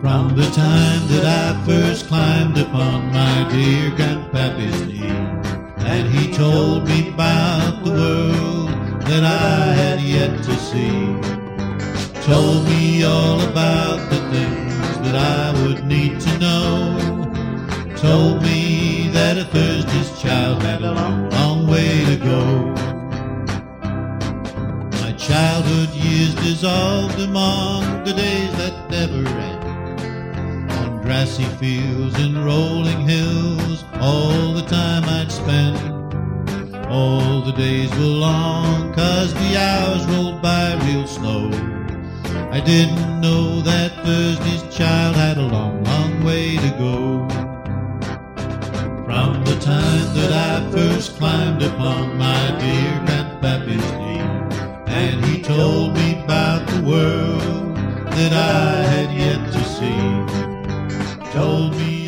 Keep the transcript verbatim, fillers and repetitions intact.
From the time that I first climbed upon my dear grandpappy's knee, and he told me about the world that I had yet to see, told me all about the things that I would need to know, told me that a Thursday's child had a long, long way to go. My childhood years dissolved among the days that never end, on grassy fields and rolling hills, all the time I'd spend. All the days were long, 'cause the hours rolled by real slow. I didn't know that Thursday's child had a long, long way to go. From the time that I first climbed upon my dear grandpappy's knee, and he told me about the world that I had yet to see, told me